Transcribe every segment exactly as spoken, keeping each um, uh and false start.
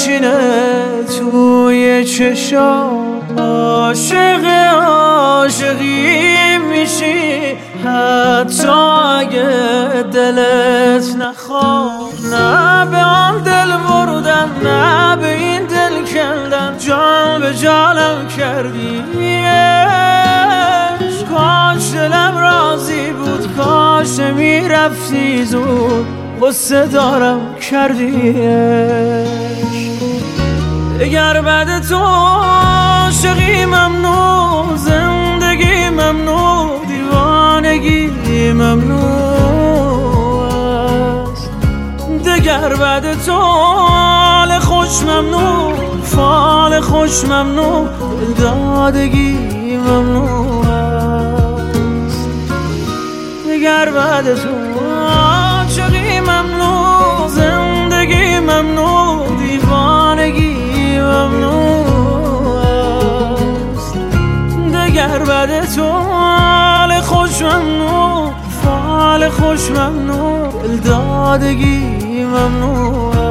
میشینه توی چشام، عاشق عاشقی میشی حتی اگه دلت نخواد. نه به آن دل بردن، نه به این دل کندن، جان به جانم کردی. کاش دلم راضی بود، کاش میرفتی زود، غصه دارم کردیش. اگر بعد تو عاشقی ممنوع، زندگی ممنوع، دیوانگی ممنوع است. دگر بعد تو حال خوش ممنوع، فال خوش ممنوع، دلدادگی ممنوع است. دگر بعد تو عاشقی ممنوع، زندگی ممنوع، دیوانگی ممنوع است. دگر بعد تو حال خوش ممنوع، فال خوش ممنوع، دلدادگی ممنوع است.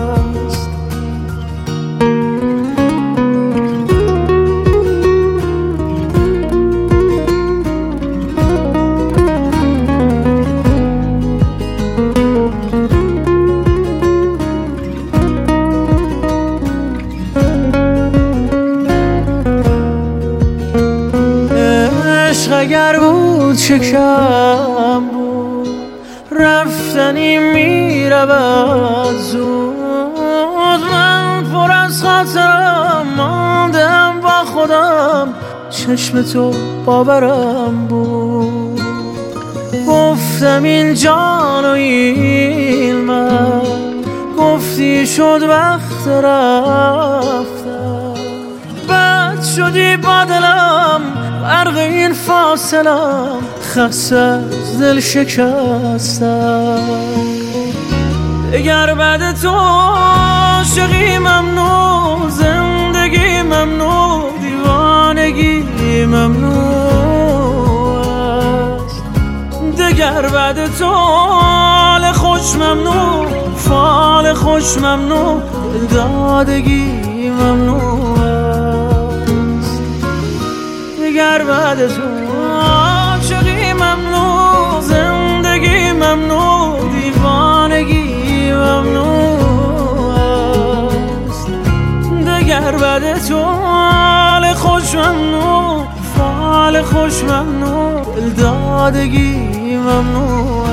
اگر بود چه کم بود، رفتنی میرود زود. من پر از خاطرم ماندم با خودم، چشم تو باورم بود. گفتم این جان و این من، گفتی شد وقت رفتم. بد شدی با دلم غرق این فاصلم، خسته از دل شکستم. دگر بعد تو عاشقی ممنوع، زندگی ممنوع، دیوانگی ممنوع است. دگر بعد تو حال خوش ممنوع، فال خوش ممنوع، دلدادگی ممنوع است. دگر بعد تو عاشقی ممنوع، زندگی ممنوع، دیوانگی ممنوع است. دگر بعد تو حال خوش ممنوع، فال خوش ممنوع، دلدادگی ممنوع است.